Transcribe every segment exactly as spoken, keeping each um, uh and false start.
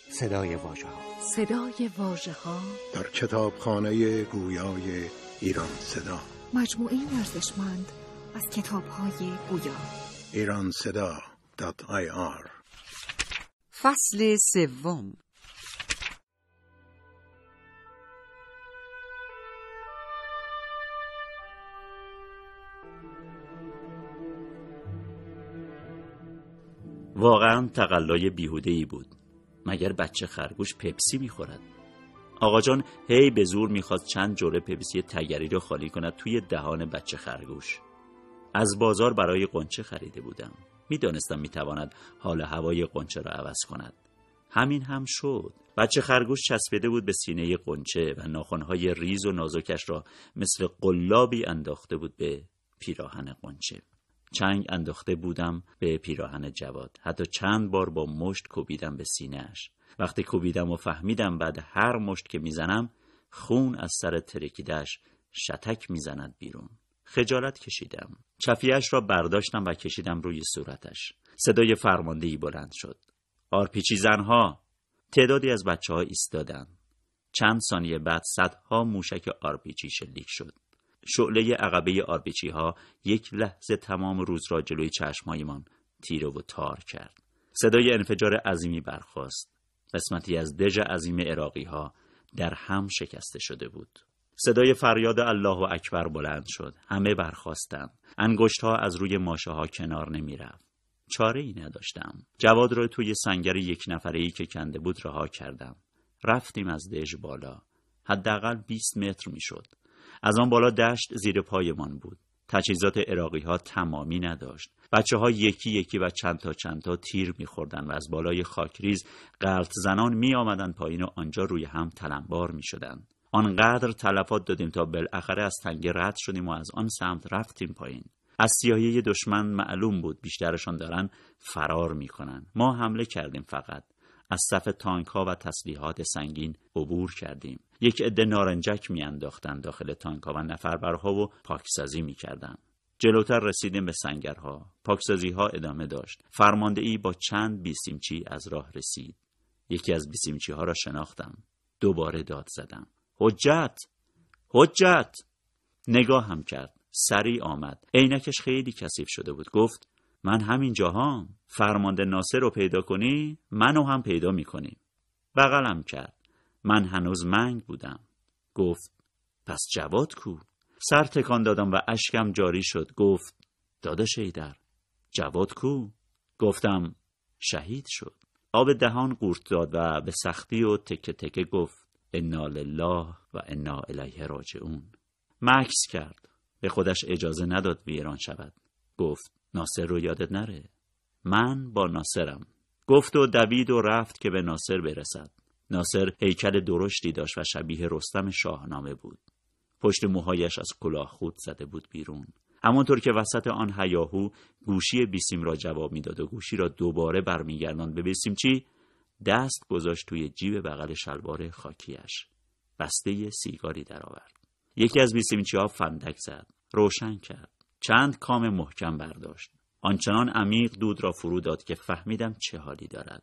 صدای واژه‌ها، صدای واژه‌ها در کتابخانه گویای ایران صدا، مجموعه ارزشمند از کتاب‌های گویا. ایران صدا دات آی آر. فصل سوم. واقعا تقلای بیهوده‌ای بود. مگر بچه خرگوش پپسی میخورد؟ آقا جان هی به زور میخواست چند جرعه پپسی تگری رو خالی کند توی دهان بچه خرگوش. از بازار برای قنچه خریده بودم. میدانستم میتواند حال هوای قنچه را عوض کند. همین هم شد. بچه خرگوش چسبیده بود به سینه قنچه و ناخن‌های ریز و نازکش را مثل قلابی انداخته بود به پیراهن قنچه. چنگ انداخته بودم به پیراهن جواد. حتی چند بار با مشت کوبیدم به سینه‌اش. وقتی کوبیدم و فهمیدم بعد هر مشت که میزنم خون از سر ترکیده‌اش شتک میزند بیرون. خجالت کشیدم. چفیه‌اش را برداشتم و کشیدم روی صورتش. صدای فرماندهی بلند شد. آرپیچی زنها. تعدادی از بچه‌ها ایستادند. چند ثانیه بعد صدها موشک آرپیچی شلیک شد. شعله عقبه آرپیچی ها یک لحظه تمام روز را جلوی چشمهایمان تیره و تار کرد. صدای انفجار عظیمی برخاست. قسمتی از دژ عظیم عراقی ها در هم شکسته شده بود. صدای فریاد الله اکبر بلند شد. همه برخاستند. انگشت ها از روی ماشه ها کنار نمی رفت. چاره ای نداشتم. جواد را توی سنگر یک نفره‌ای که کنده بود رها کردم. رفتیم از دژ بالا. حداقل بیست متر می شد. از آن بالا دشت زیر پایمان بود. تجهیزات عراقی ها تمامی نداشت. بچه ها یکی یکی و چند تا چند تا تیر می خوردن و از بالای خاکریز غلط زنان می آمدن پایین و آنجا روی هم تلمبار می شدن. آنقدر تلفات دادیم تا بالاخره از تنگه رد شدیم و از آن سمت رفتیم پایین. از سیاهی دشمن معلوم بود بیشترشان دارن فرار می کنن. ما حمله کردیم فقط. از صف تانک ها و تسلیحات سنگین عبور کردیم. یک عده نارنجک می انداختن داخل تانک ها و نفربرها و پاکسازی می کردن. جلوتر رسیدیم به سنگرها. پاکسازی ها ادامه داشت. فرماندهی با چند بیسیمچی از راه رسید. یکی از بیسیمچی ها را شناختم. دوباره داد زدم. حجت! حجت! نگاه هم کرد. سریع آمد. عینکش خیلی کثیف شده بود. گفت من همین جاهام. فرمانده ناصر رو پیدا کنی منو هم پیدا میکنی. بغلم کرد. من هنوز منگ بودم. گفت پس جواد کو؟ سر تکان دادم و اشکم جاری شد. گفت داداش ایدر جواد کو؟ گفتم شهید شد. آب دهان قورت داد و به سختی و تکه تکه گفت انا لله و انا الیه راجعون. مکث کرد. به خودش اجازه نداد ویران شود. گفت ناصر رو یادت نره. من با ناصرم. گفت و دوید و رفت که به ناصر برسد. ناصر هیکل درشتی داشت و شبیه رستم شاهنامه بود. پشت موهایش از کلاه خود زده بود بیرون. همانطور که وسط آن هیاهو گوشی بیسیم را جواب میداد و گوشی را دوباره برمیگرداند به بیسیمچی، دست گذاشت توی جیب بغل شلوار خاکیش. بسته سیگاری درآورد. یکی از بیسیمچی ها فندک زد. روشن کرد. چند کام محکم برداشت. آنچنان عمیق دود را فرو داد که فهمیدم چه حالی دارد.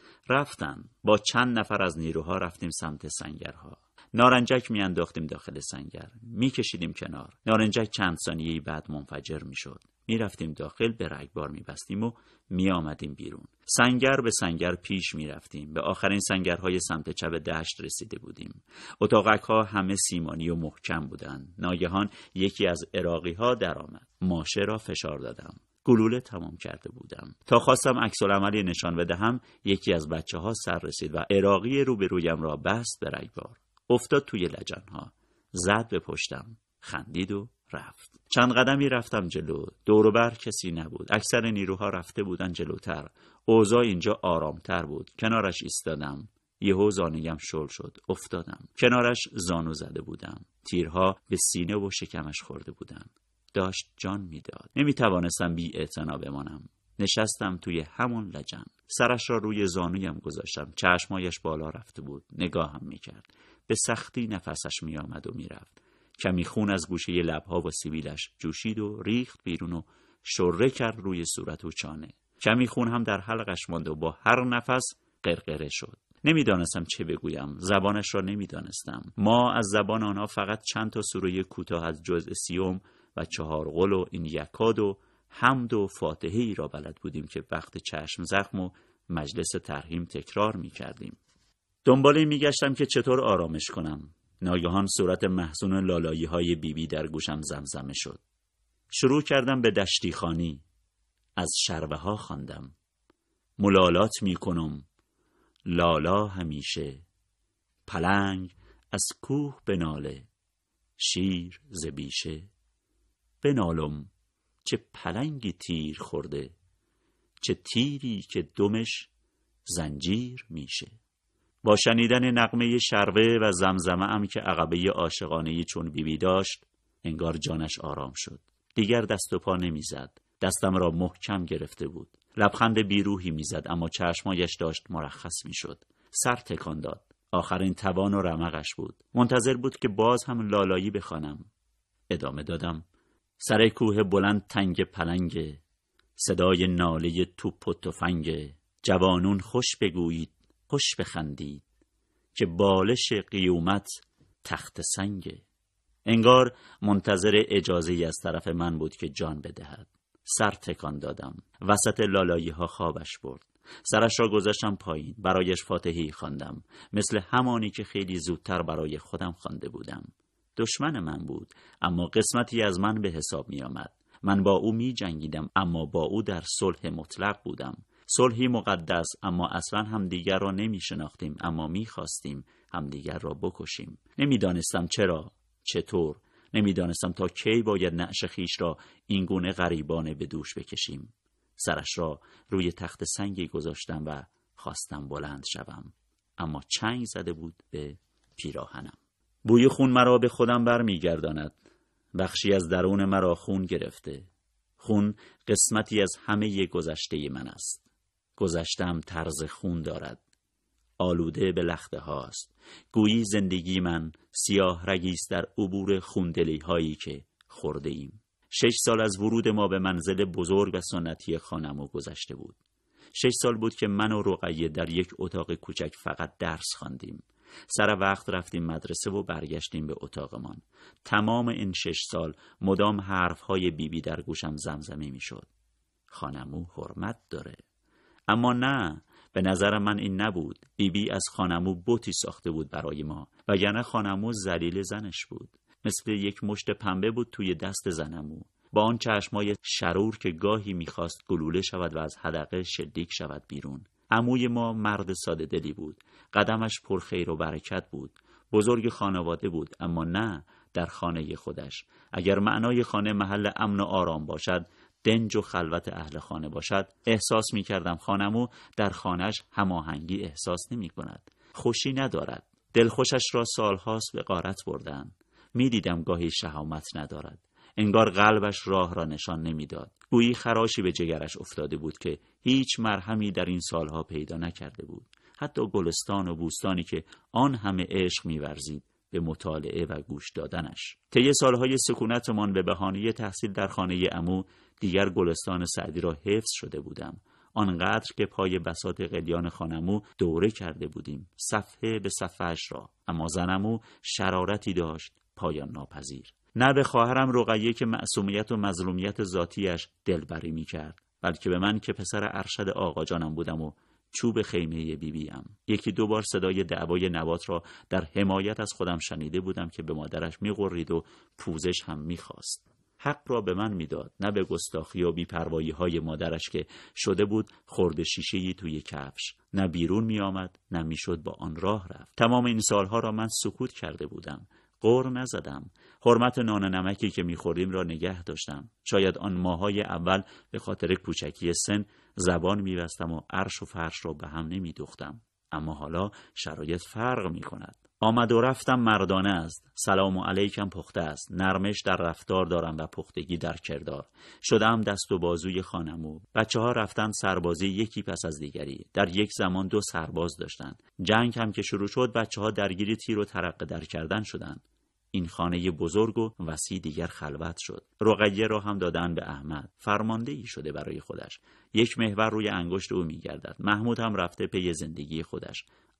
رفتن. با چند نفر از نیروها رفتیم سمت سنگرها. نارنجک می انداختیم داخل سنگر. می کشیدیم کنار. نارنجک چند ثانیه‌ای بعد منفجر می شد. می رفتیم داخل، به رگبار می بستیم و می آمدیم بیرون. سنگر به سنگر پیش می رفتیم. به آخرین سنگرهای سمت چپ دشت رسیده بودیم. اتاقک ها همه سیمانی و محکم بودند. ناگهان یکی از عراقی ها در آمد. ماشه را فشار دادم. گلوله تمام کرده بودم. تا خواستم عکس‌العملی نشان بدهم یکی از بچه ها سر رسید و عراقی روبرویم را بست به رگبار. افتاد توی لجنها. زد به پشتم. خندید و رفت. چند قدمی رفتم جلو. دور و بر کسی نبود. اکثر نیروها رفته بودن جلوتر. اوضاع اینجا آرامتر بود. کنارش ایستادم. یهو زانویم شل شد. افتادم. کنارش زانو زده بودم. تیرها به سینه و شکمش خورده بودن. داشت جان میداد. نمیتوانستم بی اعتنا بمانم. نشستم توی همون لجن. سرش را روی زانویم گذاشتم. چشمایش بالا رفته بود. نگاهم میکرد. به سختی نفسش میآمد و میرفت. کمی خون از گوشه لبها و سیبیلش جوشید و ریخت بیرون و شره کرد روی صورت و چانه. کمی خون هم در حلقش ماند و با هر نفس قرقره شد. نمیدانستم چه بگویم، زبانش را نمیدانستم. ما از زبان آنها فقط چند تا سوره کوتاه از جزء سیوم و چهار قل و این یکاد و حمد و فاتحه ای را بلد بودیم که وقت چشم زخم و مجلس ترحیم تکرار می کردیم. دنباله می گشتم که چطور آرامش کنم. ناگهان صورت محزون لالایی های بیبی بی در گوشم زمزمه شد. شروع کردم به دشتی خوانی. از شربه ها خواندم. ملالات می کنم لالا همیشه، پلنگ از کوه بناله، شیر ز بیشه. بنالم چه پلنگی تیر خورده، چه تیری که دمش زنجیر میشه. با شنیدن نغمه شربه و زمزمه ام که عقبه عاشقانه‌ای چون بیبی داشت، انگار جانش آرام شد. دیگر دست و پا نمیزد. دستم را محکم گرفته بود. لبخند بیروحی میزد اما چشمایش داشت مرخص میشد. سر تکان داد. آخرین توان و رمقش بود. منتظر بود که باز هم لالایی بخوانم. ادامه دادم. سر کوه بلند تنگ پلنگ، صدای ناله توپ و تفنگ. جوانون خوش بگویید، خوش بخندید، که بالش قیومت تخت سنگه. انگار منتظر اجازه‌ای از طرف من بود که جان بدهد. سر تکان دادم. وسط لالایی ها خوابش برد. سرش را گذاشتم پایین. برایش فاتحه‌ای خواندم، مثل همانی که خیلی زودتر برای خودم خوانده بودم. دشمن من بود اما قسمتی از من به حساب می آمد. من با او می جنگیدم اما با او در صلح مطلق بودم. صلحی مقدس، اما اصلا همدیگر را نمی شناختیم اما می خواستیم همدیگر را بکشیم. نمی دانستم چرا، چطور. نمی دانستم تا کی باید نعش خیش را این گونه غریبانه به دوش بکشیم. سرش را روی تخت سنگی گذاشتم و خواستم بلند شوم، اما چنگ زده بود به پیراهنم. بوی خون مرا به خودم بر می گرداند. بخشی از درون مرا خون گرفته. خون قسمتی از همه گذشته من است. گذشتم طرز خون دارد. آلوده به لخته هاست. گویی زندگی من سیاه رگیست در عبور خوندلی هایی که خورده ایم. شش سال از ورود ما به منزل بزرگ و سنتی خانمو گذشته بود. شش سال بود که من و رقیه در یک اتاق کوچک فقط درس خواندیم. سر وقت رفتیم مدرسه و برگشتیم به اتاقمان. تمام این شش سال مدام حرفهای بیبی در گوشم زمزمه می شد. خانمو حرمت داره. اما نه، به نظر من این نبود. بیبی از خانمو بتی ساخته بود برای ما، وگرنه خانمو ذلیل زنش بود. مثل یک مشت پنبه بود توی دست زنمو، با آن چشمای شرور که گاهی میخواست گلوله شود و از حدقه شلیک شود بیرون. عموی ما مرد ساده دلی بود. قدمش پر خیر و برکت بود. بزرگ خانواده بود، اما نه در خانه خودش. اگر معنای خانه محل امن و آرام باشد، دنج و خلوت اهل خانه باشد، احساس می کردم خانمو در خانهش هماهنگی احساس نمی کند. خوشی ندارد. دلخوشش را سالهاست به غارت بردن. می دیدم گاهی شهامت ندارد. انگار قلبش راه را نشان نمیداد. گویی خراشی به جگرش افتاده بود که هیچ مرهمی در این سالها پیدا نکرده بود. حتی گلستان و بوستانی که آن همه عشق می‌ورزید به مطالعه و گوش دادنش. طی سالهای سکونتمان به بهانه تحصیل در خانه عمو دیگر گلستان سعدی را حفظ شده بودم. آنقدر که پای بساط قلیان خانمو دوره کرده بودیم، صفحه به صفحه‌اش را. اما زنمو شرارتی داشت پایان ناپذیر. نه به خواهرم رقیه که معصومیت و مظلومیت ذاتیش دلبری می کرد، بلکه به من که پسر ارشد آقا جانم بودم و چوب خیمه بیبیم. یکی دو بار صدای دعوای نبات را در حمایت از خودم شنیده بودم که به مادرش می غرید و پوزش هم می خواست. حق را به من میداد، نه به گستاخی و بی‌پروایی های مادرش که شده بود خرد شیشه‌ای توی کفش. نه بیرون می آمد، نه می شد با آن راه رفت. تمام این سالها را من سکوت کرده بودم. غر نزدم. حرمت نان و نمکی که می‌خوردیم را نگه داشتم. شاید آن ماهای اول به خاطر کوچکی سن زبان می‌بستم و عرش و فرش را به هم نمی‌دوختم. اما حالا شرایط فرق می‌کند. آمد و رفتم مردانه است. سلام علیکم پخته است. نرمش در رفتار دارم و پختگی در کردار. شدم دست و بازوی خانمو. بچه‌ها رفتن سربازی یکی پس از دیگری. در یک زمان دو سرباز داشتند. جنگ هم که شروع شد بچه‌ها درگیر تیر و ترقه در کردن شدند. این خانه بزرگ و وسیع دیگر خلوت شد. رقیه را هم دادن به احمد. فرماندهی شده برای خودش. یک محور روی انگشت او می‌گردد. محمود هم رفته پی زندگی خودش.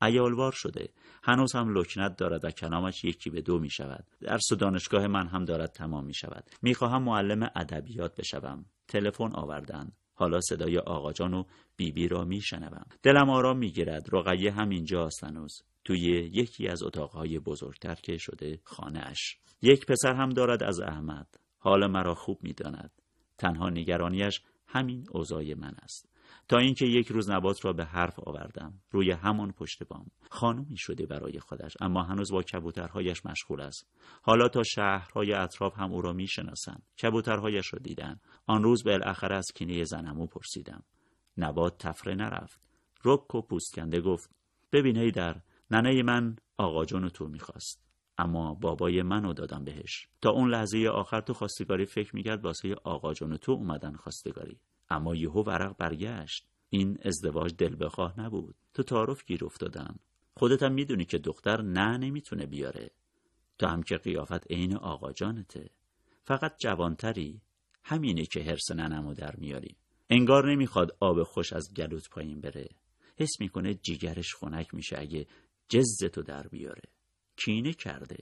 عیالوار شده، هنوز هم لکنت دارد و کلامش یکی به دو می شود. درس و دانشگاه من هم دارد تمام می شود. می خواهم معلم ادبیات بشوم. تلفن آوردن. حالا صدای آقا جان و بیبی بی را می شنوم. دلم آرام می گیرد. رقیه هم اینجاست هنوز، توی یکی از اتاقهای بزرگتر که شده خانه اش. یک پسر هم دارد از احمد. حال مرا خوب می داند. تنها نگرانیش همین اوضاع من است. تا اینکه یک روز نبات را به حرف آوردم، روی همان پشت بام. خانومی شده برای خودش، اما هنوز با کبوترهایش مشغول است. حالا تا شهرهای اطراف هم او را می شناسند. کبوترهایش را دیدن. آن روز بالاخره از کینه زنمو پرسیدم. نبات تفره نرفت. رک و پوستکنده گفت: ببین هیدر، ننه من آقا جانو تو میخواست، اما بابای منو دادم بهش. تا اون لحظه آخر تو خواستگاری فکر میکرد واسه آقا جانو تو اومدن خواستگاری، اما یهو ورق برگشت. این ازدواج دل بخواه نبود. تو تعارف گیر افتادن. خودت هم میدونی که دختر نه نمیتونه بیاره. تو هم که قیافت عین آقا جانته، فقط جوانتری. همینه که حرص ننمو در میاری. انگار نمیخواد آب خوش از گلوت پایین بره. حس میکنه جیگرش خنک میشه اگه جزتو در بیاره. کینه کرده.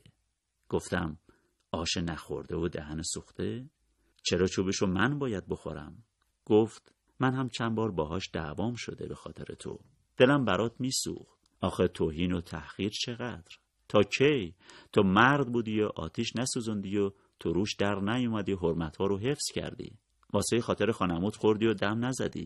گفتم: آش نخورده و دهن سوخته؟ چرا چوبشو من باید بخورم؟ گفت: من هم چند بار باهاش دعوام شده به خاطر تو. دلم برات میسوخت. آخه توهین و تحقیر چقدر؟ تا کی؟ تو مرد بودی و آتیش نسوزوندی و تو روش در نیومدی، حرمت‌ها رو حفظ کردی. واسه خاطر خانموت خوردی و دم نزدی.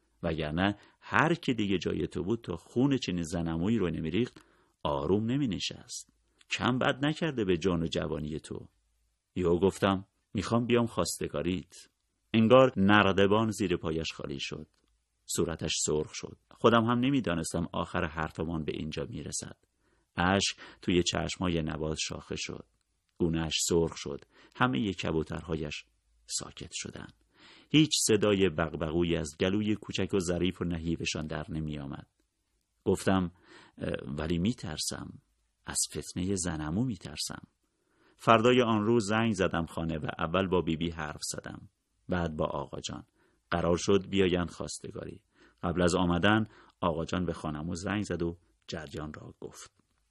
وگرنه هر کی دیگه جای تو بود تا خون چنین زنمویی رو نمیریخت آروم نمی نشست. کم بد نکرده به جان و جوانی تو. یهو گفتم: میخوام بیام خواستگاریت. انگار نردبان زیر پایش خالی شد. صورتش سرخ شد. خودم هم نمیدانستم آخر حرفمان به اینجا میرسد. اشک توی چشمای نبات شاخه شد. گونه‌اش سرخ شد. همه ی کبوترهایش ساکت شدند. هیچ صدای بغبغویی از گلوی کوچک و ظریف و نحیفشان در نمی آمد. گفتم: ولی می ترسم. از فتنه زنمو می ترسم. فردای آن روز زنگ زدم خانه و اول با بیبی بی حرف زدم. بعد با آقا جان. قرار شد بیایند خواستگاری. قبل از آمدن آقا جان به خانمو زنگ زد و جریان را گفت.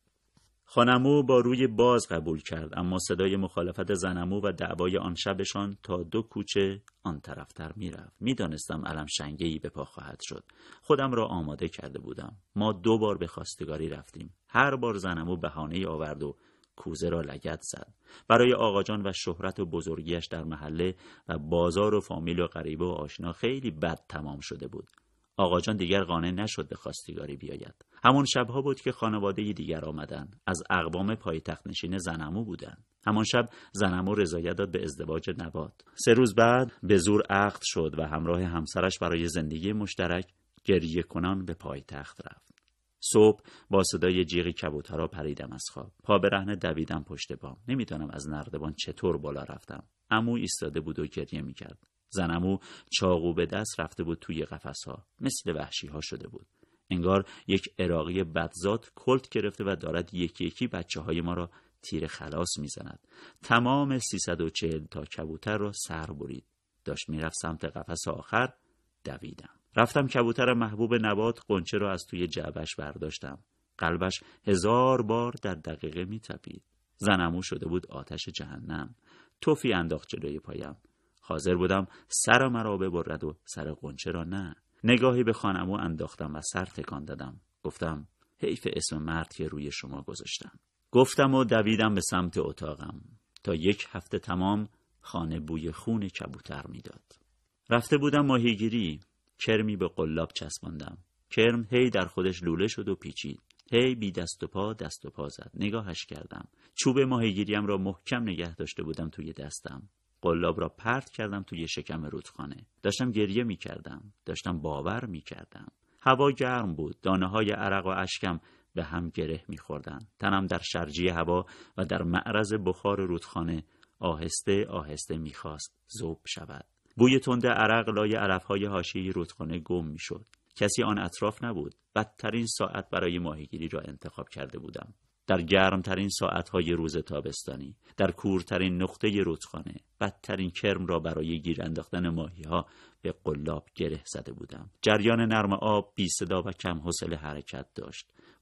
خانمو با روی باز قبول کرد، اما صدای مخالفت زنمو و دعوای آن شبشان تا دو کوچه آن طرفتر می رفت. می دانستم علم شنگه‌ای به پا خواهد شد. خودم را آماده کرده بودم. ما دو بار به خواستگاری رفتیم. هر بار زنمو بهانه‌ای آورد و کوزه را لگد زد. برای آقا جان و شهرت و بزرگیش در محله و بازار و فامیل و غریبه و آشنا خیلی بد تمام شده بود. آقا جان دیگر قانع نشد به خواستگاری بیاید. همون شبها بود که خانواده دیگر آمدن. از اقوام پایتخت نشین زنمو بودن. همان شب زنمو رضایت داد به ازدواج نبات. سه روز بعد به زور عقد شد و همراه همسرش برای زندگی مشترک گریه کنان به پایتخت رفت. صبح با صدای جیغ کبوترها پریدم از خواب. پا برهنه دویدم پشت بام. نمیدونم از نردبان چطور بالا رفتم. عمو ایستاده بود و گریه میکرد. زنمو چاقو به دست رفته بود توی قفس‌ها. مثل وحشی ها شده بود. انگار یک عراقی بدزاد کلت گرفته و دارد یکی یکی بچه های ما را تیر خلاص میزند. تمام سیصد و چهل تا کبوتر را سر برید. داشت میرفت سمت قفس آخر. دویدم. رفتم کبوتر محبوب نبات قنچه را از توی جعبش برداشتم. قلبش هزار بار در دقیقه میتپید. زنمو شده بود آتش جهنم. توفی انداخت جلوی پایم. حاضر بودم سر مرا ببرد و سر قنچه را نه. نگاهی به خانمو انداختم و سر تکان دادم. گفتم: حیف اسم مرد که روی شما گذاشتم. گفتم و دویدم به سمت اتاقم. تا یک هفته تمام خانه بوی خون کبوتر میداد. رفته بودم ماهیگیری. کرمی به قلاب چسباندم. کرم هی در خودش لوله شد و پیچید. هی بی دست و پا دست و پا زد. نگاهش کردم. چوب ماهیگیریم را محکم نگه داشته بودم توی دستم. قلاب را پرت کردم توی شکم رودخانه. داشتم گریه می کردم. داشتم باور می کردم. هوا گرم بود. دانه های عرق و اشکم به هم گره می خوردن. تنم در شرجی هوا و در معرض بخار رودخانه آهسته آهسته می خواست ذوب شود. بوی تند عرق لای علفهای حاشیه رودخانه گم می شد. کسی آن اطراف نبود. بدترین ساعت برای ماهیگیری را انتخاب کرده بودم. در گرمترین ساعتهای روز تابستانی، در کورترین نقطه رودخانه، بدترین کرم را برای گیر انداختن ماهی‌ها به قلاب گره زده بودم. جریان نرم آب بی صدا و کم حوصله حرکت داشت.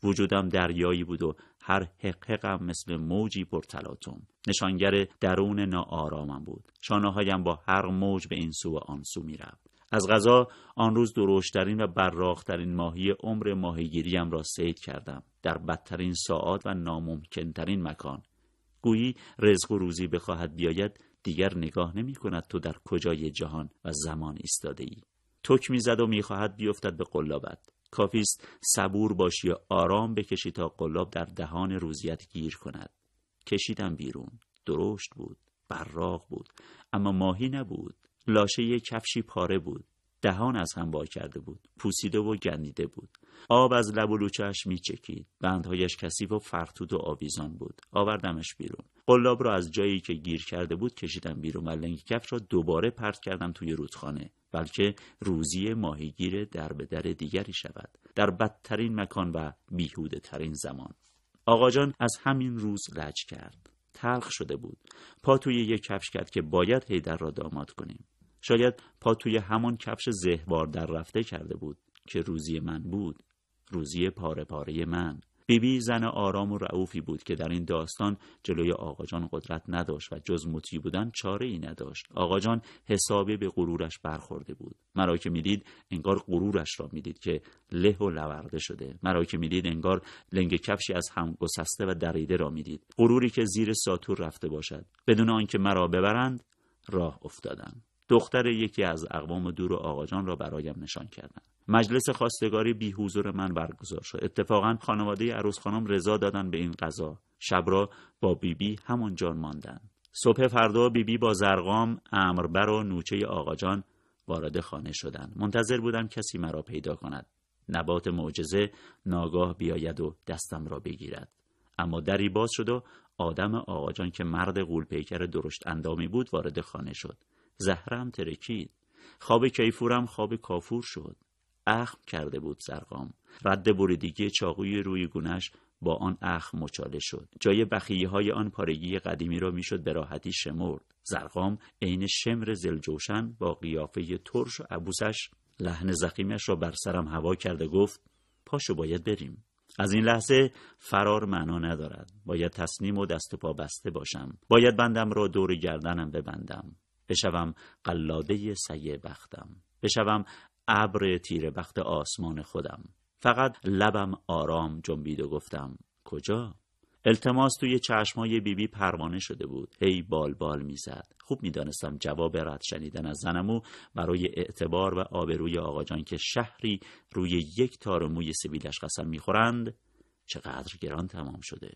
وجودم دریایی بود و هر حق حقم مثل موجی پرتلاطم. نشانگر درون ناآرامم بود. شانه‌هایم با هر موج به این سو و آن سو می‌رفت. از قضا آن روز درشترین و براق‌ترین ماهی عمر ماهیگیریم را صید کردم، در بدترین ساعات و ناممکن‌ترین مکان. گویی رزق و روزی بخواهد بیاید دیگر نگاه نمی کند تو در کجای جهان و زمان ایستاده ای. تک می زد و می خواهد بیفتد به قلابت. کافیست صبور باشی و آرام بکشی تا قلاب در دهان روزیت گیر کند. کشیدم بیرون. درشت بود، براق بود، اما ماهی نبود. لاشه یک کفشی پاره بود. دهان از هم وا کرده بود، پوسیده و گندیده بود. آب از لب و لوچه‌اش میچکید. بندهایش کثیف و فرتود و آویزان بود. آوردمش بیرون. قلاب را از جایی که گیر کرده بود کشیدم بیرون و لنگ کفش را دوباره پرت کردم توی رودخانه، بلکه روزی ماهیگیر در به در دیگری شود، در بدترین مکان و بیهوده ترین زمان. آقا جان از همین روز لج کرد. تلخ شده بود. پا توی یک کفش کرد که باید حیدر را داماد کنیم. شاید پا توی همان کفش زهوار در رفته کرده بود که روزی من بود، روزی پاره پاره من. بیبی زن آرام و رعوفی بود که در این داستان جلوی آقا جان قدرت نداشت و جز مطیع بودن چاره ای نداشت. آقا جان حسابی به غرورش برخورده بود. مرا که میدید انگار غرورش را میدید که له و لورده شده. مرا که میدید انگار لنگ کفشی از هم گسسته و دریده را میدید. غروری که زیر ساتور رفته باشد. بدون آنکه مرا ببرند راه افتادم. دختر یکی از اقوام دور آقا جان را برایم نشان کردند. مجلس خواستگاری بی حضور من برگزار شد. اتفاقا خانواده عروس خانم رضا دادن به این قضا. شب را با بیبی بی همانجا ماندند. صبح فردا بیبی بی با زرقام، امربر و نوچه آقا جان وارد خانه شدند. منتظر بودم کسی مرا پیدا کند. نبات معجزه ناگاه بیاید و دستم را بگیرد. اما دری باز شد و آدم آقا جان که مرد غول پیکر درشت اندامی بود وارد خانه شد. زهرم ترکید. خواب کیفورم خواب کافور شد. اخم کرده بود زرقام. رد بریدگی چاقوی روی گونه‌اش با آن اخم مچاله شد. جای بخیه‌های آن پارگی قدیمی را میشد به راحتی شمرد. زرقام عین شمر زلجوشن با قیافه ترش و عبوسش لحن زخیمش را بر سرم هوا کرده گفت پاشو باید بریم. از این لحظه فرار معنا ندارد. باید تسلیم و دست و پا بسته باشم. باید بندم را دور گردنم ببندم. بشوم قلاده سیه بختم. بشوم ابر تیره بخت آسمان خودم. فقط لبم آرام جنبید و گفتم کجا؟ التماس توی چشمای بیبی پروانه شده بود. هی بال بال میزد. خوب میدانستم جواب رد شنیدن از زنمو برای اعتبار و آبروی آقا جان که شهری روی یک تار موی سبیلش قسم میخورند چقدر گران تمام شده.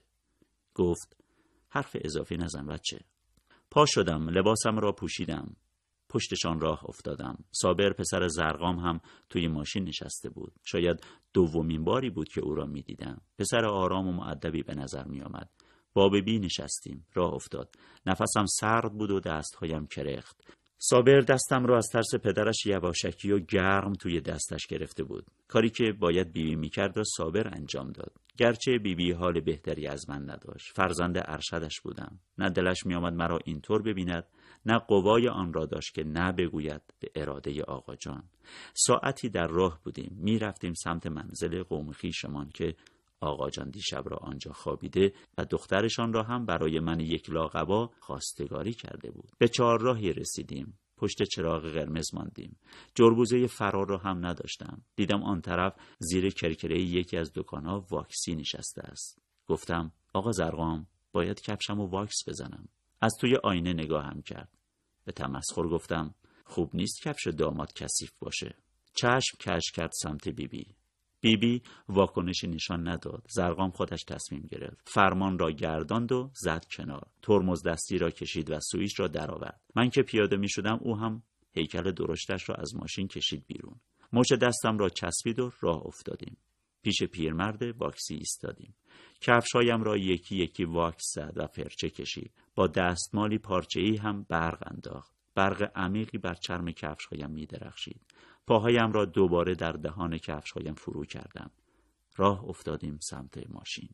گفت حرف اضافی نزن بچه. پا شدم، لباسم را پوشیدم. پشتشان راه افتادم. صابر پسر زرقام هم توی ماشین نشسته بود. شاید دومین باری بود که او را می دیدم. پسر آرام و مؤدبی به نظر می آمد. با بیبی نشستیم. راه افتاد. نفسم سرد بود و دستهایم کرخت. صابر دستم را از ترس پدرش یواشکی و گرم توی دستش گرفته بود. کاری که باید بیبی می کرد و صابر انجام داد. گرچه بیبی حال بهتری از من نداشت. فرزند ارشدش بودم. نه دلش می آمد مرا اینطور ببیند، نه قوای آن را داشت که نه بگوید به اراده آقا جان. ساعتی در راه بودیم. می رفتیم سمت منزل قوم خویشمان که آقا جان دیشب را آنجا خوابیده و دخترشان را هم برای من یک لاقبا خواستگاری کرده بود. به چهارراهی رسیدیم. پشت چراغ قرمز ماندیم. جربوزه فرار را هم نداشتم. دیدم آن طرف زیر کرکره یکی از دکان‌ها واکسی نشسته است. گفتم آقا زرقام باید کفشمو واکس بزنم. از توی آینه نگاهم کرد. به تمسخر گفتم خوب نیست کفش داماد کثیف باشه. چشم کش کرد سمت بیبی. بیبی واکنشی نشان نداد. زرقام خودش تصمیم گرفت. فرمان را گرداند و زد کنار. ترمز دستی را کشید و سوئیچ را درآورد. من که پیاده می شدم او هم هیکل درشتش را از ماشین کشید بیرون. مچ دستم را چسبید و راه افتادیم. پیش پیرمرد واکسی ایستادیم. کفشایم را یکی یکی واکس زد و فرچه کشید. با دستمالی پارچه‌ای هم برق انداخت. برق عمیقی بر چرم کفشایم می درخشید. پاهایم را دوباره در دهان کفشایم فرو کردم. راه افتادیم سمت ماشین.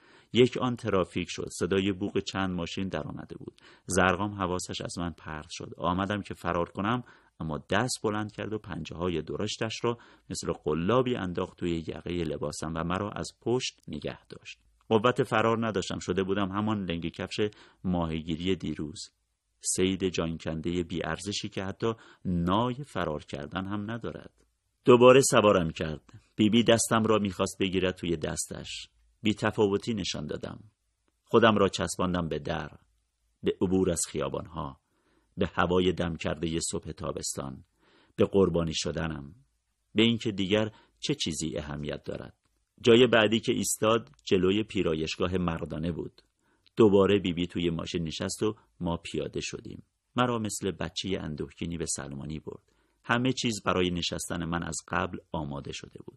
یک آن ترافیک شد. صدای بوق چند ماشین در آمده بود. زرقام حواسش از من پرت شد. آمدم که فرار کنم اما دست بلند کرد و پنجه های درشتش را مثل قلابی انداخت توی یقه لباسم و مرا از پشت نگه داشت. قوت فرار نداشتم، شده بودم همان لنگ کفش ماهیگیری دیروز، صید جانکنده بی ارزشی که حتی نای فرار کردن هم ندارد. دوباره سوارم کرد. بیبی بی دستم را میخواست بگیرد توی دستش. بی تفاوتی نشان دادم. خودم را چسباندم به در، به عبور از خیابانها، به هوای دم کرده صبح تابستان، به قربانی شدنم، به اینکه دیگر چه چیزی اهمیت دارد. جای بعدی که ایستاد جلوی پیرایشگاه مردانه بود. دوباره بیبی بی توی ماشین نشست و ما پیاده شدیم. مرا مثل بچه اندوهگینی به سلمانی برد. همه چیز برای نشستن من از قبل آماده شده بود.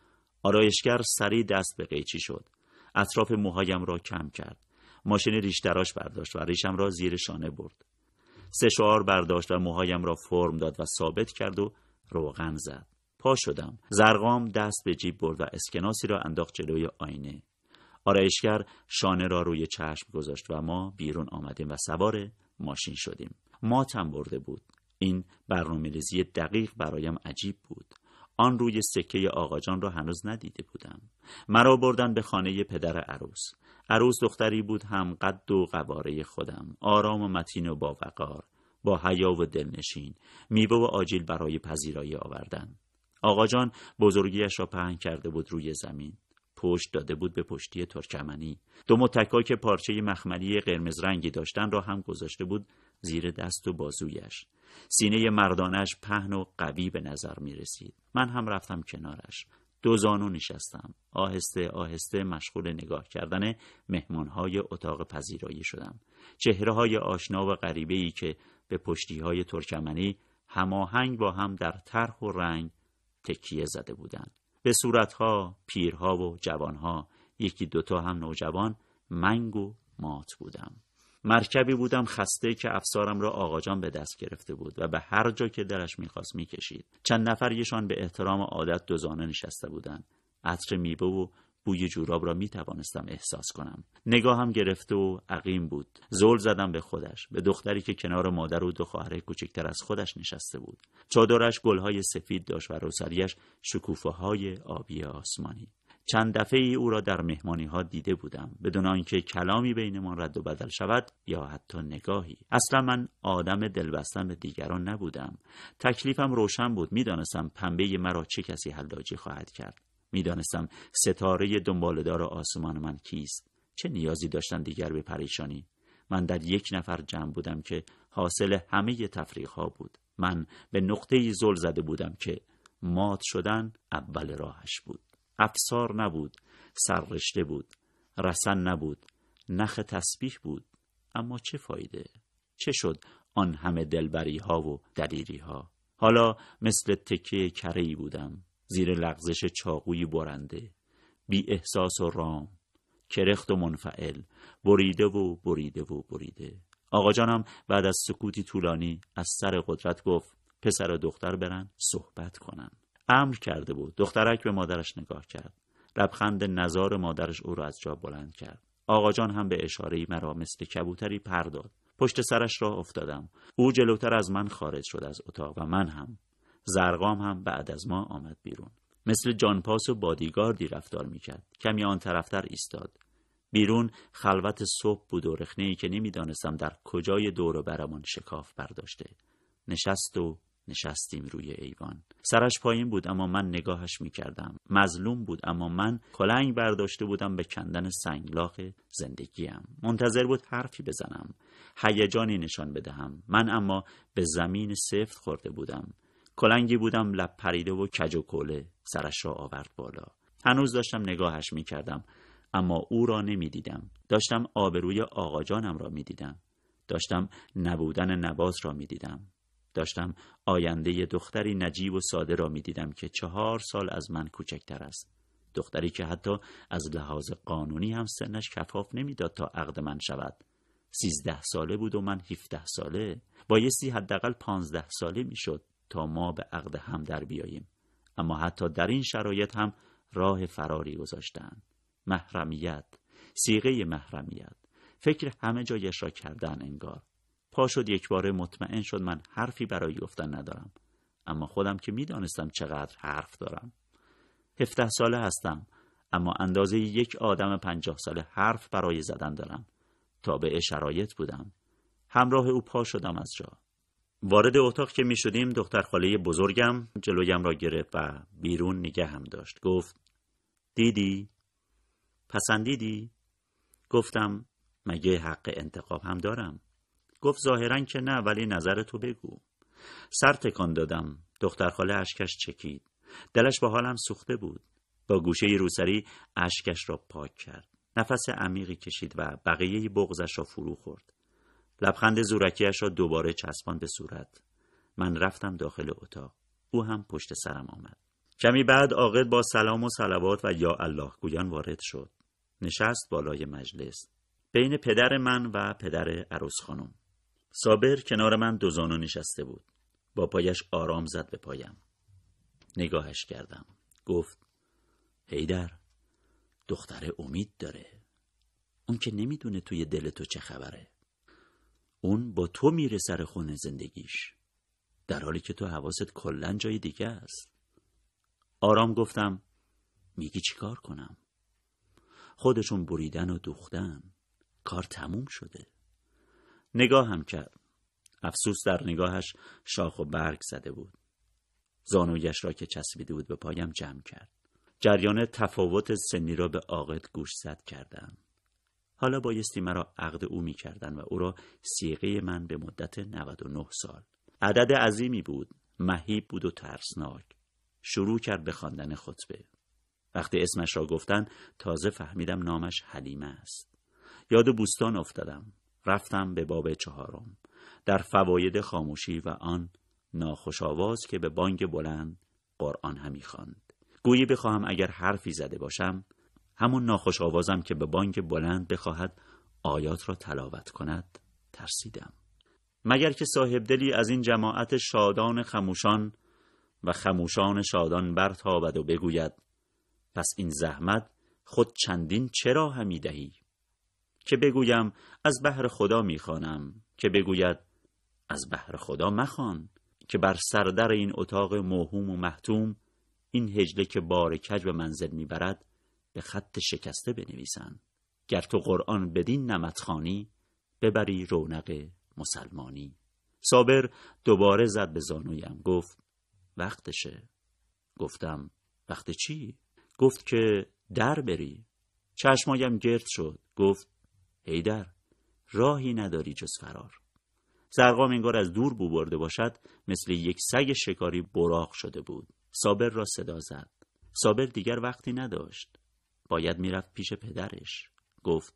آرایشگر سریع دست به قیچی شد. اطراف موهایم را کم کرد. ماشین ریش تراش برداشت و ریشم را زیر شانه برد. سه شعار برداشت و موهایم را فرم داد و ثابت کرد و روغن زد. پا شدم. زرقام دست به جیب برد و اسکناسی را انداخت جلوی آینه. آرایشگر شانه را روی چشم گذاشت و ما بیرون آمدیم و سوار ماشین شدیم. ماتم برده بود. این برنامه‌ریزی دقیق برایم عجیب بود. آن روی سکه آقاجان را هنوز ندیده بودم. مرا بردن به خانه پدر عروس. عروس دختری بود هم قد و قواره خودم، آرام و متین و با وقار، با حیا و دلنشین، میوه و آجیل برای پذیرایی آوردن. آقاجان بزرگیش را پهن کرده بود روی زمین. پشت داده بود به پشتی ترکمنی. دو متکا که پارچه مخملی قرمز رنگی داشتن را هم گذاشته بود زیر دست و بازویش. سینه مردانش پهن و قوی به نظر می رسید. من هم رفتم کنارش. دو زانو نشستم. آهسته آهسته مشغول نگاه کردن مهمانهای اتاق پذیرایی شدم. چهره‌های آشنا و غریبه‌ای که به پشتی‌های ترکمنی هماهنگ با هم در طرح و رنگ تکیه زده بودند. به صورتها، پیرها و جوانها، یکی دوتا هم نوجوان، منگ و مات بودم. مرکبی بودم خسته که افسارم را آقاجان به دست گرفته بود و به هر جا که دلش میخواست میکشید. چند نفریشان به احترام عادت دو زانو نشسته بودند. عطر میوه و بوی جوراب را میتوانستم احساس کنم. نگاهم گرفته و عقیم بود. زل زدم به خودش، به دختری که کنار مادر و دو خواهر کوچکتر از خودش نشسته بود. چادرش گلهای سفید داشت و روسریش شکوفه‌های آبی آسمانی. چند دفعه ای او را در مهمانی ها دیده بودم، بدون آنکه کلامی بینمان رد و بدل شود یا حتی نگاهی. اصلا من آدم دلبستن به دیگران نبودم. تکلیفم روشن بود. میدانستم پنبه مرا چه کسی حلاجی خواهد کرد. میدانستم ستاره دنباله‌دار آسمان من کیست. چه نیازی داشتن دیگر به پریشانی؟ من در یک نفر جمع بودم که حاصل همه تفریق ها بود. من به نقطه‌ای زل زده بودم که مات شدن اول راهش بود. افسار نبود، سررشته بود، رسن نبود، نخ تسبیح بود. اما چه فایده؟ چه شد آن همه دلبری ها و دلیری ها؟ حالا مثل تکه کره‌ای بودم، زیر لغزش چاقوی برنده، بی احساس و رام، کرخت و منفعل، بریده و بریده و بریده. آقا جانم بعد از سکوتی طولانی از سر قدرت گفت پسر و دختر برن صحبت کنن. امر کرده بود. دخترک به مادرش نگاه کرد. لبخند نزار مادرش او را از جا بلند کرد. آقا جان هم به اشاره‌ای مرا مثل کبوتری پر داد. پشت سرش را افتادم. او جلوتر از من خارج شد از اتاق و من هم. زرقام هم بعد از ما آمد بیرون. مثل جانپاس و بادیگاردی رفتار میکرد. کمی آن طرفتر ایستاد. بیرون خلوت صبح بود و رخنه‌ای که نمیدانستم در کجای دور و برمان شکاف برداشته. نشست و نشستیم روی ایوان. سرش پایین بود اما من نگاهش میکردم. مظلوم بود اما من کلنگ برداشته بودم به کندن سنگلاخ زندگیم. منتظر بود حرفی بزنم، هیجانی نشان بدهم. من اما به زمین سفت خورده بودم. کلنگی بودم لب پریده و کج و کوله. سرش را آورد بالا. هنوز داشتم نگاهش میکردم اما او را نمیدیدم. داشتم آبروی آقا جانم را میدیدم. داشتم نبودن نبات را میدیدم. داشتم آینده دختری نجیب و ساده را میدیدم که چهار سال از من کوچکتر است. دختری که حتی از لحاظ قانونی هم سنش کفاف نمیداد تا عقد من شود. سیزده ساله بود و من هفده ساله. بایستی حداقل پانزده ساله میشد تا ما به عقد هم در بیاییم. اما حتی در این شرایط هم راه فراری گذاشتن. محرمیت، صیغه محرمیت. فکر همه جایش را کردن انگار. پا شد، یک باره مطمئن شد من حرفی برای گفتن ندارم. اما خودم که میدانستم چقدر حرف دارم. هفده ساله هستم، اما اندازه یک آدم پنجاه ساله حرف برای زدن دارم. تابع شرایط بودم. همراه او پا شدم از جا. وارد اتاق که می شدیم دختر خاله بزرگم جلویم را گرفت و بیرون نگه هم داشت. گفت دیدی؟ پسندیدی؟ گفتم مگه حق انتخاب هم دارم؟ گفت ظاهراً که نه، ولی نظر تو بگو. سر تکان دادم. دختر خاله اشکش چکید. دلش با حالم سوخته بود. با گوشه روسری اشکش را پاک کرد. نفس عمیقی کشید و بقیه بغضش را فرو خورد. لبخند زورکیش را دوباره چسبان به صورت. من رفتم داخل اتاق. او هم پشت سرم آمد. کمی بعد عاقد با سلام و صلوات و یا الله گویان وارد شد. نشست بالای مجلس بین پدر من و پدر عروس خانم. صابر کنار من دو زانو نشسته بود. با پایش آرام زد به پایم. نگاهش کردم. گفت حیدر، دختر امید داره. اون که نمیدونه توی دل تو چه خبره. اون با تو میره سر خونه زندگیش، در حالی که تو حواست کلن جای دیگه است. آرام گفتم میگی چی کار کنم؟ خودشون بریدن و دوختن، کار تموم شده. نگاه هم کرد. افسوس در نگاهش شاخ و برگ زده بود. زانویش را که چسبیده بود به پایم جمع کرد. جریان تفاوت سنی را به عاقد گوش زد کردم. حالا بایستی مرا عقد او می کردن و او را صیغه من به مدت نود و نه سال. عدد عظیمی بود، مهیب بود و ترسناک. شروع کرد به خواندن خطبه. وقتی اسمش را گفتن تازه فهمیدم نامش حلیمه است. یاد بوستان افتادم. رفتم به باب چهارم. در فواید خاموشی و آن ناخوش آواز که به بانگ بلند قرآن همی خواند. گویی بخواهم اگر حرفی زده باشم، همون ناخوش آوازم که به بانگ بلند بخواهد آیات را تلاوت کند. ترسیدم. مگر که صاحب دلی از این جماعت شادان خموشان و خموشان شادان برتابد و بگوید پس این زحمت خود چندین چرا همی دهی؟ که بگویم از بحر خدا میخوانم، که بگوید از بحر خدا مخوان، که بر سردر این اتاق موهوم و محتوم این هجله که بار کج به منزل میبرد به خط شکسته بنویسن. گر تو قرآن بدین نمط خوانی، ببری رونق مسلمانی. صابر دوباره زد به زانویم. گفت وقتشه. گفتم وقت چی؟ گفت که در بری. چشمایم گرد شد. گفت حیدر، راهی نداری جز فرار. زرقام انگار از دور بو برده باشد، مثل یک سگ شکاری براق شده بود. صابر را صدا زد. صابر دیگر وقتی نداشت. باید میرفت پیش پدرش. گفت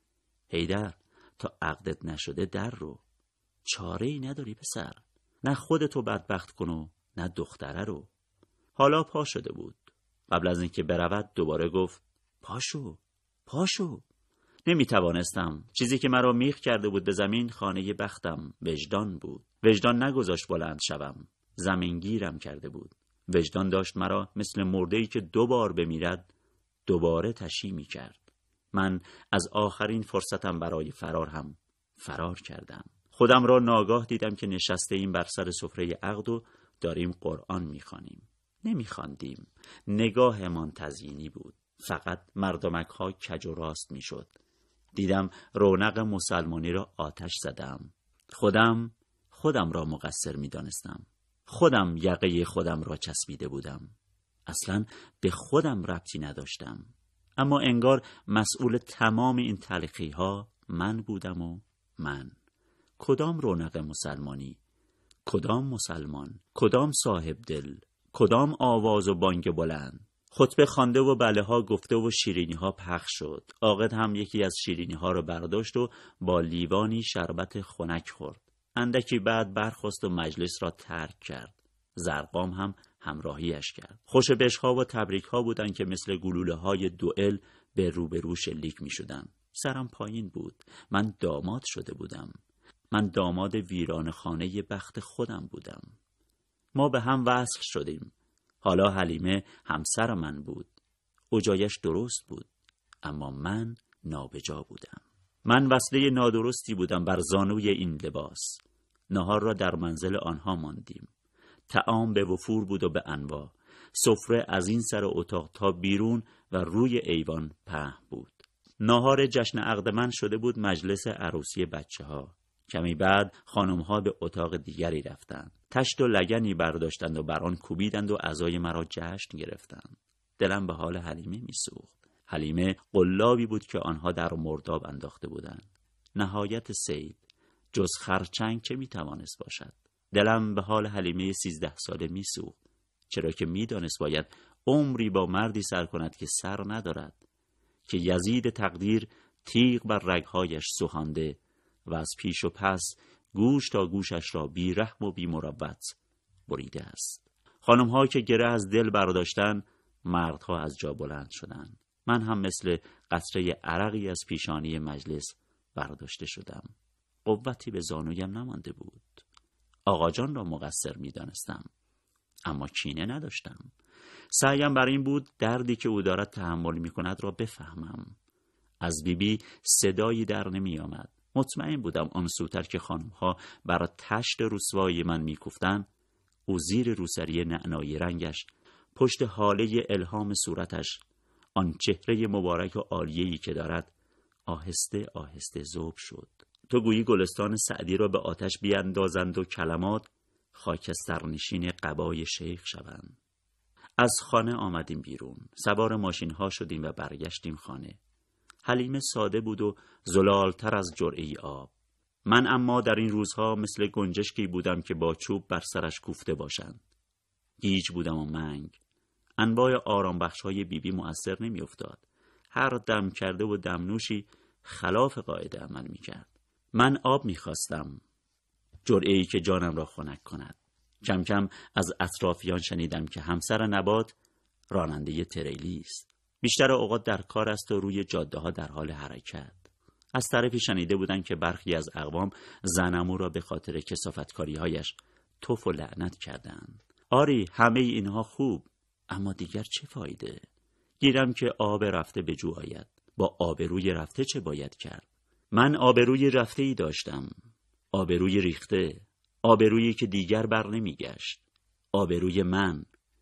حیدر، تا عقدت نشده در رو. چاره‌ای نداری پسر. نه خودتو بدبخت کن و نه دختره رو. حالا پا شده بود. قبل از اینکه برود دوباره گفت پاشو پاشو. نمیتوانستم. چیزی که مرا میخ کرده بود به زمین خانه بختم وجدان بود. وجدان نگذاشت بلند شوم. زمینگیرم کرده بود. وجدان داشت مرا مثل مرده‌ای که دو بار بمیرد دوباره تشی میکرد. من از آخرین فرصتم برای فرار هم فرار کردم. خودم را ناگاه دیدم که نشسته ایم بر سر سفره عقد و داریم قرآن میخوانیم. نمیخواندیم. نگاهمان تزیینی بود. فقط مردمک ها کج و راست میشد. دیدم رونق مسلمانی را آتش زدم. خودم خودم را مقصر میدانستم. خودم یقه خودم را چسبیده بودم. اصلا به خودم ربطی نداشتم. اما انگار مسئول تمام این تلخی ها من بودم و من. کدام رونق مسلمانی؟ کدام مسلمان؟ کدام صاحب دل؟ کدام آواز و بانگ بلند؟ خطبه خوانده و بله ها گفته و شیرینی ها پخش شد. عاقد هم یکی از شیرینی ها رو برداشت و با لیوانی شربت خنک خورد. اندکی بعد برخاست و مجلس را ترک کرد. زرقام هم همراهیش کرد. خوش بشها و تبریک ها بودن که مثل گلوله های دوئل به روبرو شلیک می شدن. سرم پایین بود. من داماد شده بودم. من داماد ویران خانه بخت خودم بودم. ما به هم وصل شدیم. حالا حلیمه همسر من بود. اوجایش درست بود. اما من نابجا بودم. من وسیله نادرستی بودم بر زانوی این لباس. نهار را در منزل آنها ماندیم. طعام به وفور بود و به انواع. سفره از این سر اتاق تا بیرون و روی ایوان پهن بود. نهار جشن عقد من شده بود مجلس عروسی بچه ها. کمی بعد خانم ها به اتاق دیگری رفتند. تشت و لگنی برداشتند و بر آن کوبیدند و عزای مرا جشن گرفتند. دلم به حال حلیمه میسوخت. حلیمه قلابی بود که آنها در مرداب انداخته بودند. نهایت صید جز خرچنگ چه میتوانست باشد؟ دلم به حال حلیمه سیزده ساله میسوخت، چرا که میدانست باید عمری با مردی سر کند که سر ندارد، که یزید تقدیر تیغ بر رگهایش سوهانده و از پیش و پس گوش تا گوشش را بی رحم و بی مروت بریده است. خانم‌ها که گره از دل برداشتن، مردها از جا بلند شدند. من هم مثل قطره عرقی از پیشانی مجلس برداشته شدم. قوتی به زانویم نمانده بود. آقا جان را مقصر می دانستم، اما کینه نداشتم. سعیم بر این بود دردی که او دارد تحمل می کند را بفهمم. از بیبی بی صدایی در نمی آمد. مطمئن بودم آن سوتر که خانم‌ها بر تشت رسوایی من می گفتند، او زیر روسری نعنایی رنگش، پشت حاله الهام صورتش، آن چهره مبارک و عالیه‌ای که دارد، آهسته آهسته ذوب شد. تو گویی گلستان سعدی را به آتش بیاندازند و کلمات خاکسترنشین قبای شیخ شوند. از خانه آمدیم بیرون، سوار ماشین ها شدیم و برگشتیم خانه. حلیمه ساده بود و زلالتر از جرعه‌ای آب. من اما در این روزها مثل گنجشکی بودم که با چوب بر سرش کوفته باشند. گیج بودم و منگ. انواع آرام بخش های بیبی مؤثر نمی افتاد. هر دم کرده و دمنوشی خلاف قاعده عمل می کرد. من آب می خواستم، جرعه‌ای که جانم را خنک کند. کم کم از اطرافیان شنیدم که همسر نبات راننده تریلی است. بیشتر اوقات در کار است و روی جاده ها در حال حرکت. از طرفی شنیده بودند که برخی از اقوام زنمو را به خاطر کثافتکاری هایش توف و لعنت کردند. آری همه اینها خوب، اما دیگر چه فایده؟ گیرم که آب رفته به جو آید. با آبروی رفته چه باید کرد؟ من آبروی رفته ای داشتم، آبروی ریخته، آبرویی که دیگر بر نمی گشت، آبروی من،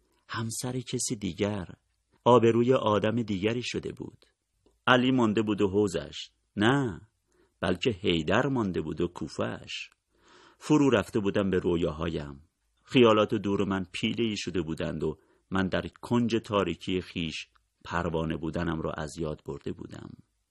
همسر کسی دیگر، آبروی آدم دیگری شده بود. علی مانده بود و حوزش، نه بلکه حیدر مانده بود و کوفه‌اش. فرو رفته بودم به رویاهایم. خیالات دور من پیله‌ای شده بودند و من در کنج تاریکی خیش پروانه بودنم را از یاد برده بودم.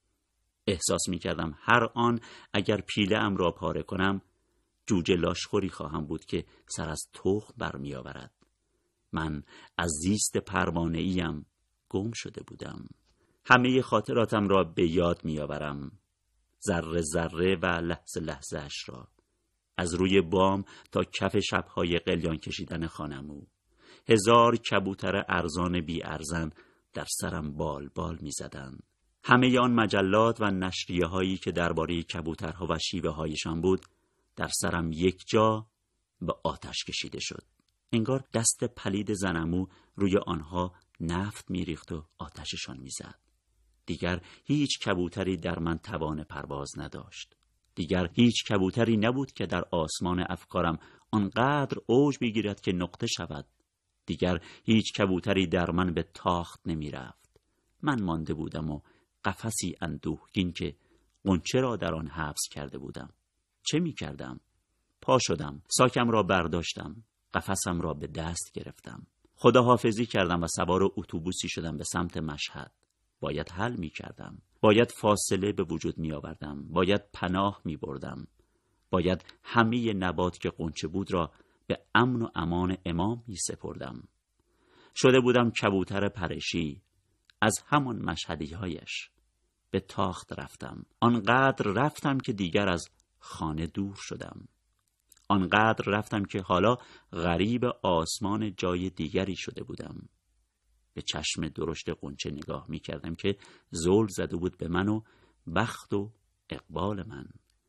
احساس می کردم هر آن اگر پیله ام را پاره کنم، جوجه لاشخوری خواهم بود که سر از تخم برمی آورد. من از زیست پروانه ایم گم شده بودم. همه خاطراتم را به یاد می آورم، ذره ذره و لحظه لحظه اش را، از روی بام تا کف شبهای قلیان کشیدن خانمو. هزار کبوتر ارزان بی ارزن در سرم بال بال می زدن. همه آن مجلات و نشریه هایی که درباره کبوترها و شیوه هایشان بود در سرم یک جا به آتش کشیده شد. انگار دست پلید زنمو روی آنها نفت می ریخت و آتششان می زد. دیگر هیچ کبوتری در من توان پرواز نداشت. دیگر هیچ کبوتری نبود که در آسمان افکارم آنقدر اوج بگیرد که نقطه شود. دیگر هیچ کبوتری در من به تاخت نمی رفت. من مانده بودم و قفسی اندوهگین که غنچه را در آن حبس کرده بودم. چه می کردم؟ پا شدم، ساکم را برداشتم، قفسم را به دست گرفتم. خداحافظی کردم و سوار اتوبوسی شدم به سمت مشهد. باید حل می کردم. باید فاصله به وجود می آوردم. باید پناه می بردم. باید همه نبات که غنچه بود را به امن و امان امام می سپردم. شده بودم کبوتر پرشی از همان مشهدی هایش. به تاخت رفتم. آنقدر رفتم که دیگر از خانه دور شدم. آنقدر رفتم که حالا غریب آسمان جای دیگری شده بودم. به چشم درشت غنچه نگاه می کردم که زل زده بود به من و بخت و اقبال من.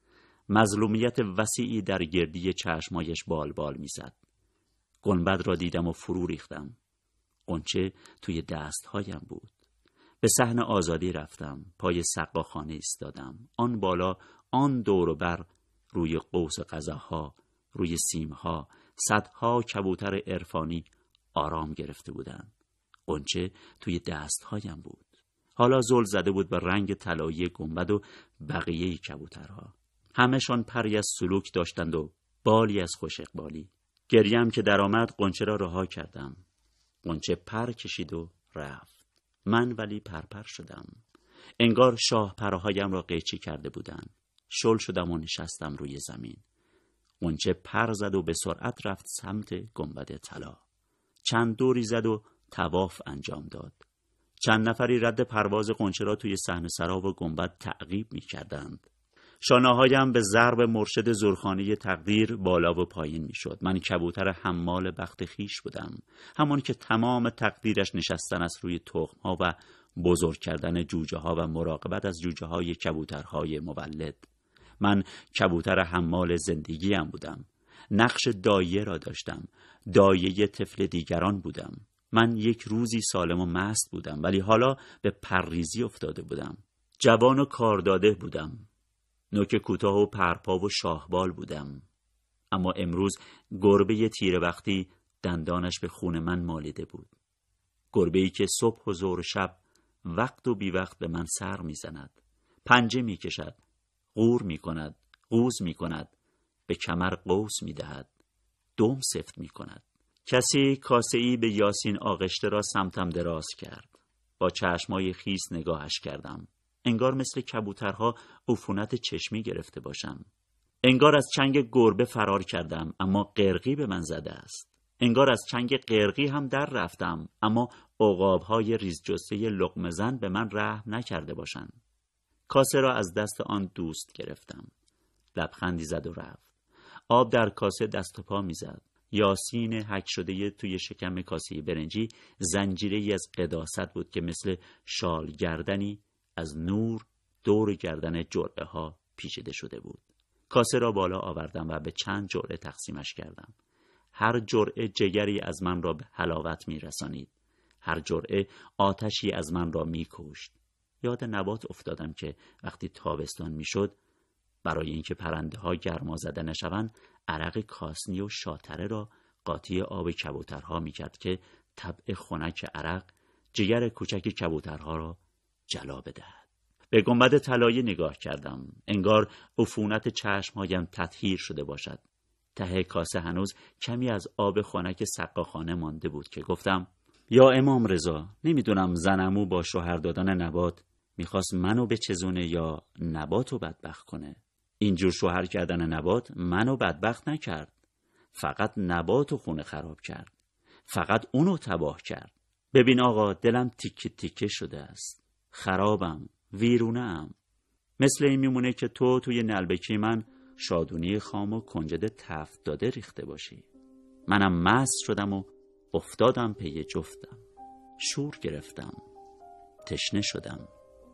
مظلومیت وسیعی در گردی چشمایش بال بال می زد. گنبد را دیدم و فرو ریختم. غنچه توی دستهایم بود. به به صحن آزادی رفتم. پای سقاخانه ایستادم. آن بالا، آن دور و بر، روی قوس قزح‌ها، روی سیمها، صدها کبوتر عرفانی آرام گرفته بودند. غنچه توی دستهایم بود. حالا زل زده بود به رنگ طلایی گنبد و بقیه کبوترها. همه‌شان پری از سلوک داشتند و بالی از خوش اقبالی. گریم که درآمد غنچه را رها کردم. غنچه پر کشید و رفت. من ولی پرپر شدم. انگار شاه پرهایم را قیچی کرده بودند. شل شدم و نشستم روی زمین. غنچه پر زد و به سرعت رفت سمت گنبد طلا. چند دوری زد و طواف انجام داد. چند نفری رد پرواز غنچه را توی صحن سرا و گنبد تعقیب می کردند. شانه‌هایم به ضرب مرشد زرخانه تقدیر بالا و پایین می شد. من کبوتر حمال بخت خیش بودم. همان که تمام تقدیرش نشستن است روی تخم‌ها و بزرگ کردن جوجه ها و مراقبت از جوجه های کبوترهای مولد. من کبوتر حمال زندگیم بودم. نقش دایه را داشتم. دایه طفل دیگران بودم. من یک روزی سالم و مست بودم، ولی حالا به پرریزی افتاده بودم. جوان و کارداده بودم. نوک کوتاه و پرپا و شاهبال بودم. اما امروز گربه تیره وقتی دندانش به خون من مالیده بود. گربه‌ای که صبح و ظهر و شب وقت و بی وقت به من سر میزند. پنجه میکشد، غور میکند، قوز میکند، به کمر قوس میدهد، دم سفت میکند. کسی کاسه‌ای به یاسین آغشته را سمتم دراز کرد. با چشمای خیس نگاهش کردم. انگار مثل کبوترها عفونت چشمی گرفته باشم. انگار از چنگ گربه فرار کردم، اما قرقی به من زده است. انگار از چنگ قرقی هم در رفتم، اما عقاب‌های ریزجثه لقمه زن به من رحم نکرده باشند. کاسه را از دست آن دوست گرفتم. لبخندی زد و رفت. آب در کاسه دست و پا می‌زد. یاسین حک شده توی شکم کاسه برنجی زنجیره‌ای از قداست بود که مثل شال گردنی از نور دور گردن جرعه ها پیچیده شده بود. کاسه را بالا آوردم و به چند جرعه تقسیمش کردم. هر جرعه جگری از من را به حلاوت می رسانید. هر جرعه آتشی از من را می کشت. یاد نبات افتادم که وقتی تابستان می شد، برای اینکه پرنده ها گرما زده نشوند، عرق کاسنی و شاتره را قاطی آب کبوترها می کرد که طبع خنک عرق جگر کوچک کبوترها را جلا بدهد. به گنبد طلایی نگاه کردم. انگار عفونت چشمهایم تطهیر شده باشد. ته کاسه هنوز کمی از آب خنک سقاخانه مانده بود که گفتم: یا امام رضا، نمیدونم زنمو با شوهر دادن نبات میخواست منو بچزونه یا نباتو بدبخت کنه. اینجور شوهر کردن نبات منو بدبخت نکرد. فقط نباتو خونه خراب کرد. فقط اونو تباه کرد. ببین آقا، دلم تیکه تیکه شده است. خرابم، ویرونه‌ام. مثل این میمونه که تو توی نلبکی من شادونی خام و کنجد تفت داده ریخته باشی. منم مست شدم و افتادم پی جفتم. شور گرفتم. تشنه شدم.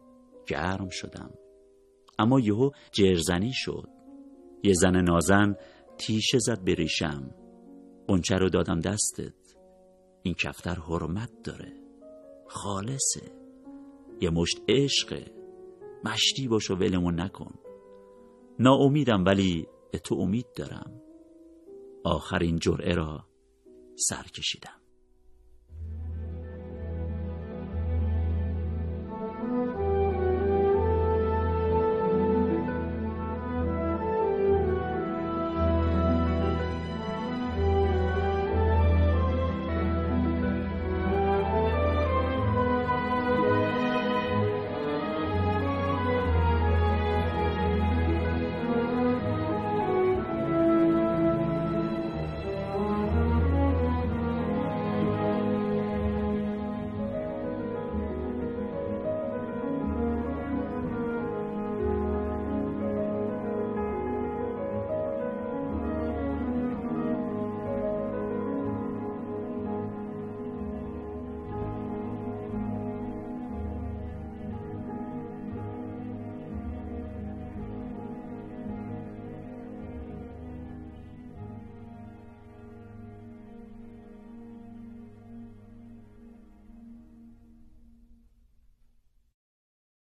گرم شدم. اما یهو جرزنی شد. یه زن نازن تیشه زد به ریشم. غنچه رو دادم دستت. این کفتر حرمت داره. خالصه. یه مشت عشقه. مشتی باش و ولمون نکن. ناامیدم ولی به تو امید دارم. آخرین جرعه را سر کشیدم.